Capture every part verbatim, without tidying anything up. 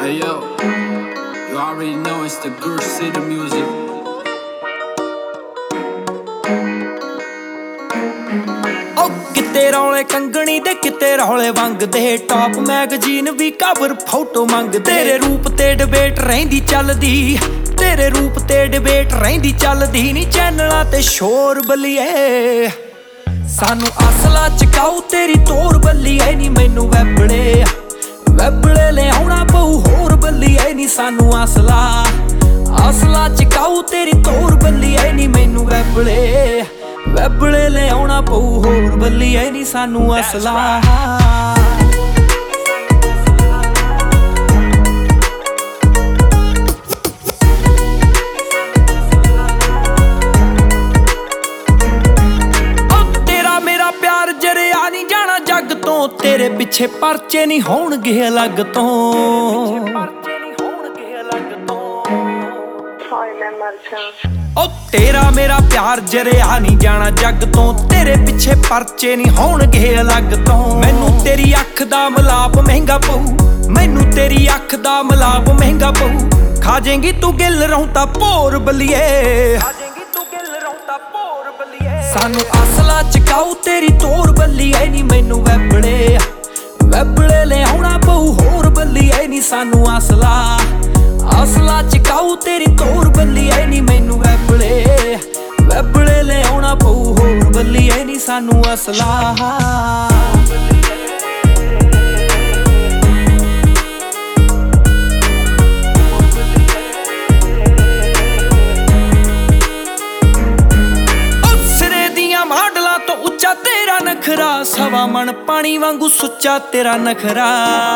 Hey yo, you already know it's the Gur City music. ਓ ਕਿਤੇ ਰੌਲੇ ਕੰਗਣੀ ਦੇ ਕਿਤੇ ਰੌਲੇ ਵੰਗਦੇ ਟੌਪ ਮੈਗਜ਼ੀਨ ਵੀ ਕਵਰ ਫੋਟੋ ਮੰਗਦੇ ਤੇਰੇ ਰੂਪ ਤੇ ਡਿਬੇਟ ਰਹਿੰਦੀ ਚੱਲਦੀ ਤੇਰੇ ਰੂਪ ਤੇ ਡਿਬੇਟ ਰਹਿੰਦੀ ਚੱਲਦੀ ਨੀ ਚੈਨਲਾਂ ਤੇ ਸ਼ੋਰ ਬੱਲੀਏ ਸਾਨੂੰ ਅਸਲਾ ਚਕਾਉ ਤੇਰੀ ਤੋਰ ਬੱਲੀਏ ਨੀ ਮੈਨੂੰ ਵੈਬੜੇ ਵੈਬੜੇ ਲਿਆਉਣਾ ਪਊ ਹੋਰ ਬੱਲੀਏ ਨੀ ਸਾਨੂੰ ਅਸਲਾ ਅਸਲਾ ਚਕਾਉ ਤੇਰੀ ਤੋਰ ਬੱਲੀਏ ਨੀ ਮੈਨੂੰ ਵੈਬੜੇ ਵੈਬੜੇ ਲਿਆਉਣਾ ਪਊ ਹੋਰ ਬੱਲੀਏ ਨੀ ਸਾਨੂੰ ਅਸਲਾ ਜੱਗ ਤੋਂ ਤੇਰੇ ਪਿੱਛੇ ਪਰਚੇ ਨਹੀਂ ਹੋਣਗੇ ਅਲੱਗ ਤੋਂ ਓ ਤੇਰਾ ਮੇਰਾ ਪਿਆਰ ਜਰਿਆ ਨਹੀਂ ਜਾਣਾ ਜੱਗ ਤੋਂ ਤੇਰੇ ਪਿੱਛੇ ਪਰਚੇ ਨਹੀਂ ਹੋਣਗੇ ਅਲੱਗ ਤੋਂ ਮੈਨੂੰ ਤੇਰੀ ਅੱਖ ਦਾ ਮਲਾਪ ਮਹਿੰਗਾ ਪਊ ਮੈਨੂੰ ਤੇਰੀ ਅੱਖ ਦਾ ਮਲਾਪ ਮਹਿੰਗਾ ਪਊ ਖਾ ਜਾਏਂਗੀ ਤੂੰ ਗਿੱਲ ਰੌਂਤਾ ਭੋਰ ਬੱਲੀਏ ਸਾਨੂੰ ਅਸਲਾ ਚਕਾਉ ਤੇਰੀ ਤੋਰ ਬੱਲੀਏ ਨੀ ਮੈਨੂੰ ਵੈਬੜੇ ਵੈਬੜੇ ਲਿਆਉਣਾ ਪਊ ਹੋਰ ਬੱਲੀਏ ਨੀ ਸਾਨੂੰ ਅਸਲਾ ਅਸਲਾ ਚਕਾਉ ਤੇਰੀ ਤੋਰ ਬੱਲੀਏ ਨੀ ਮੈਨੂੰ ਵੈਬੜੇ ਵੈਬੜੇ ਲਿਆਉਣਾ ਪਊ ਹੋਰ ਬੱਲੀਏ ਨੀ ਸਾਨੂੰ ਅਸਲਾ ਨਖਰਾ ਸਵਾ ਮਣ ਪਾਣੀ ਵਾਂਗੂ ਸੁੱਚਾ ਤੇਰਾ ਨਖਰਾ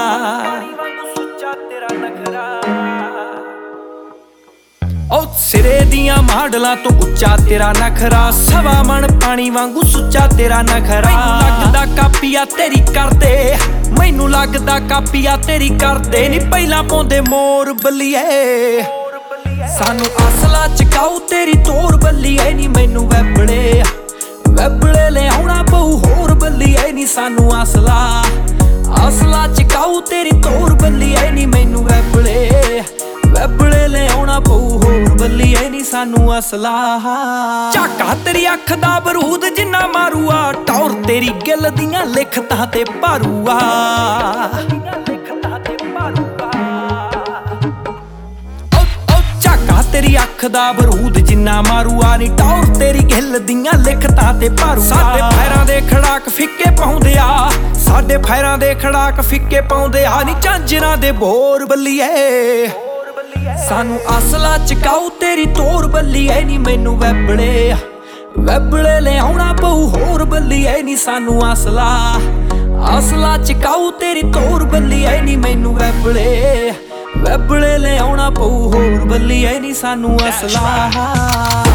ਓ ਸਿਰੇ ਦੀਆਂ ਮਾਡਲਾਂ ਤੋਂ ਉੱਚਾ ਤੇਰਾ ਨਖਰਾ ਸਵਾ ਮਣ ਪਾਣੀ ਵਾਂਗੂ ਸੁੱਚਾ ਤੇਰਾ ਨਖਰਾ ਮੈਨੂੰ ਲੱਗਦਾ ਕਾਪੀਆ ਤੇਰੀ ਕਰਦੇ ਮੈਨੂੰ ਲੱਗਦਾ ਕਾਪੀਆ ਤੇਰੀ ਕਰਦੇ ਨੀ ਪਹਿਲਾਂ ਪਾਉਂਦੇ ਮੋਰ ਬੱਲੀਏ ਸਾਨੂੰ ਅਸਲਾ ਚਕਾਉ ਤੇਰੀ ਤੋਰ ਬੱਲੀਏ ਨੀ ਮੈਨੂੰ ਵੈਬੜੇ ਵੈਬੜੇ ਲਿਆਉਣਾ ਪਊ ਹੋਰ ਬੱਲੀਏ ਨੀ ਸਾਨੂੰ ਅਸਲਾ ਅਸਲਾ ਚਕਾਉ ਤੇਰੀ ਤੋਰ ਬੱਲੀਏ ਨੀ ਮੈਨੂੰ ਵੈਬੜੇ ਵੈਬੜੇ ਲਿਆਉਣਾ ਪਊ ਹੋਰ ਬੱਲੀਏ ਨੀ ਸਾਨੂੰ ਅਸਲਾ ਝਾਕਾ ਤੇਰੀ ਅੱਖ ਦਾ ਬਰੂਦ ਜਿੰਨਾ ਮਾਰੂਆ ਟੌਰ ਤੇਰੀ ਗਿੱਲ ਦੀਆਂ ਲਿਖਤਾਂ ਤੇ ਭਾਰੂਆ ਤੇਰੀ ਅੱਖ ਦਾ ਬਰੂਦ ਜਿੰਨਾ ਮਾਰੂਆ ਨੀ ਟੌਰ ਤੇਰੀ ਗਿੱਲ ਦੀਆਂ ਲਿਖਤਾਂ ਤੇ ਭਾਰੂ ਸਾਡੇ ਫੈਰਾਂ ਦੇ ਖੜਾਕ ਫਿੱਕੇ ਪਾਉਂਦੇ ਆ ਸਾਡੇ ਫੈਰਾਂ ਦੇ ਖੜਾਕ ਫਿੱਕੇ ਪਾਉਂਦੇ ਆ ਨੀ ਝਾਂਜਰਾਂ ਦੇ ਬੋਰ ਬੱਲੀਏ ਸਾਨੂੰ ਅਸਲਾ ਚਕਾਉ ਤੇਰੀ ਤੋਰ ਬੱਲੀਏ ਨੀ ਮੈਨੂੰ ਵੈਬੜੇ ਵੈਬੜੇ ਲਿਆਉਣਾ ਪਊ ਹੋਰ ਬੱਲੀਏ ਨੀ ਸਾਨੂੰ ਅਸਲਾ ਅਸਲਾ ਚਕਾਉ ਤੇਰੀ ਤੋਰ ਬੱਲੀਏ ਨੀ ਮੈਨੂੰ ਵੈਬੜੇ ਵੈਬੜੇ ਲਿਆਉਣਾ ਪਊ ਹੋਰ ਬੱਲੀਏ ਨੀ ਸਾਨੂੰ ਅਸਲਾ